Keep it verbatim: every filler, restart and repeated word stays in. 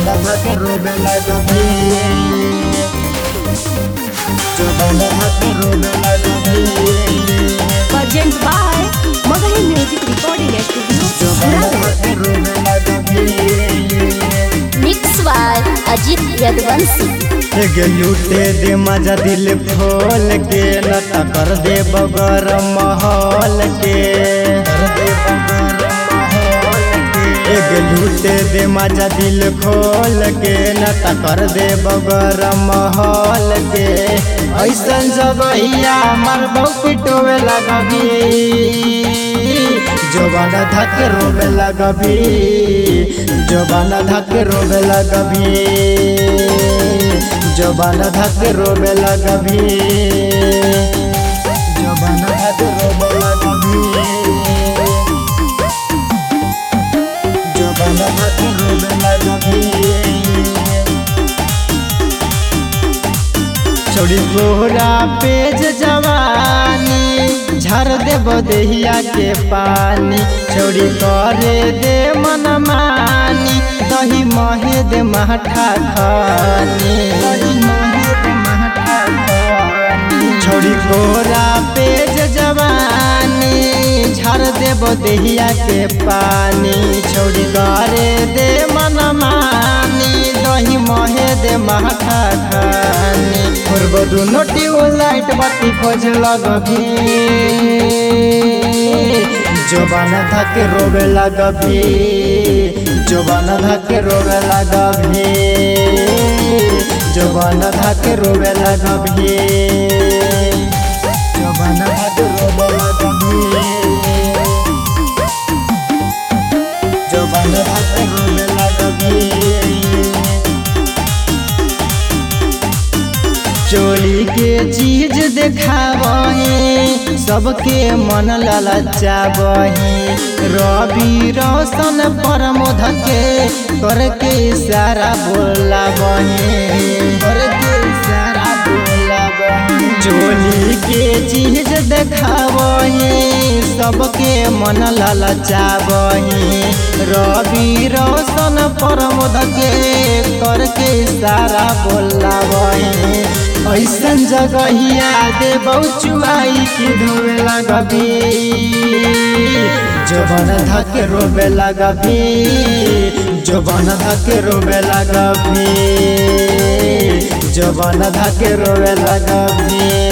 जवाना भाके रोबे लगबी जवाना भाके रोबे लगबी present by Magahi music recording studio जवाना भाके रोबे लगबी मिक्स बाय अजीत यदवंशी। गे लूटे दे मजा दिल खोल के न त कर दे बगर महल के गे लूटे दे मजा दिल खोल के न त कर दे बगर महल के ऐसन जगहिया मर बहु पिटोवे लगबी जवाना धके रोबे लगबी जवाना धके रोबे लगबी जवाना धके रोबे लगबी जवाना धके रोबे लगबी जवाना धके रोबे लगबी छोड़ी कोहरा पेज जवानी झर दे बदेहिया के पानी छोड़ी करे दे मन मानी दही महे दे महठा खानी छोड़ी कोहरा पेज जवानी झर दे बदेहिया के पानी छोड़ी करे दे मन मानी दही महे दे महठा खानी दुनो ट्यूबलाइट बत्ती खोज लगबी जवाना धके रोबे लगबी जवाना धके रोबे लगबी जवाना धके रोबे लगबी जवाना धके रोबे लगबी जवाना धके रोबे लगबी चोली के चीज देखावही सबके मन ललचावही रवि रोशन प्रमोद के करके इशारा बोलावही करके इशारा बोलावही चोली के चीज देखावही सबके मन ललचावही रवि रोशन प्रमोद के करके इशारा बोलावही ऐसन जगहिया दे बहुचुआई की धोवे लगबी जवाना धके रोबे लगबी जवाना धके रोबे लगबी जवाना धके रोबे लगबी।